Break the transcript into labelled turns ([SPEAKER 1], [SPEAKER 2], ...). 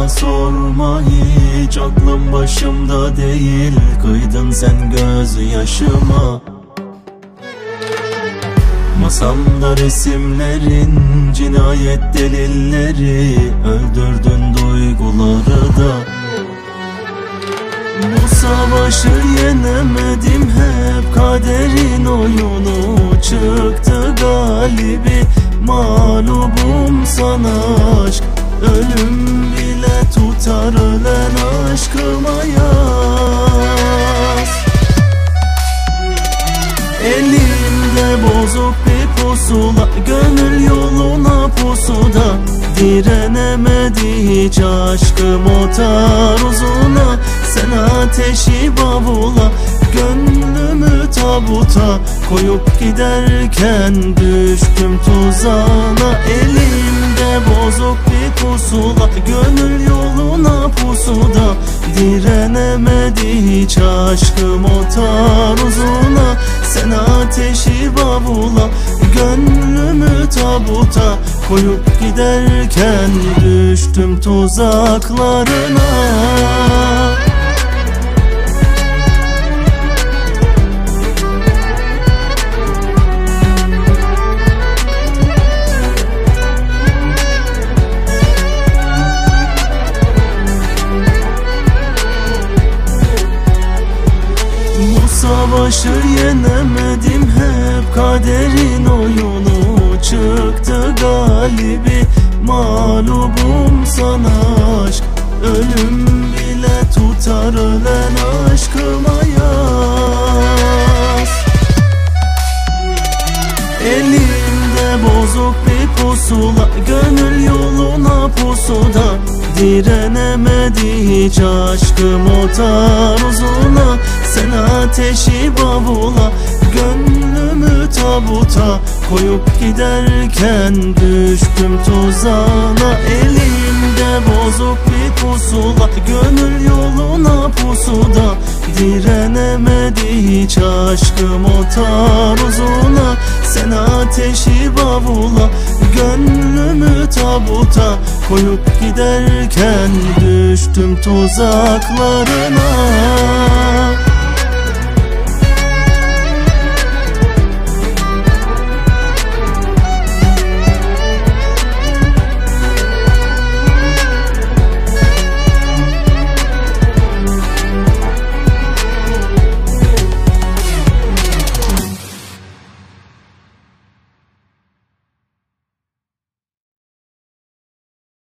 [SPEAKER 1] sorma hiç, aklım başımda değil, kıydın sen gözyaşıma. Masamda resimlerin cinayet delilleri, öldürdün duyguları da. Bu savaşı yenemedim, hep kaderin oyunu, çıktı galibi, mağlubum sana aşk. Ölüm bile tutar ölen aşkıma yaz. Elimde bozuk bir pusula, gönül yoluna pusuda, direnemedi hiç aşkım o taarruzuna. Sen ateşi bavula, gönlümü tabuta koyup giderken düştüm tuzağına. Elimde bozuk bir pusula, gönül yoluna pusuda, direnemedi hiç aşkım o taarruzuna. Sen ateşi bavula, gönlümü tabuta koyup giderken düştüm tuzaklarına. Savaşı yenemedim, hep kaderin oyunu, çıktı galibi, mağlubum sana aşk. Ölüm bile tutar ölen aşkıma yaz. Elimde bozuk bir pusula, gönül yoluna pusuda, direnemedi hiç aşkım o taarruzuna. Sen ateşi bavula, gönlümü tabuta koyup giderken düştüm tuzağına. Elimde bozuk bir pusula, gönül yoluna pusuda, direnemedi hiç aşkım o taarruzuna. Sen ateşi bavula, gönlümü tabuta koyup giderken düştüm tuzaklarına.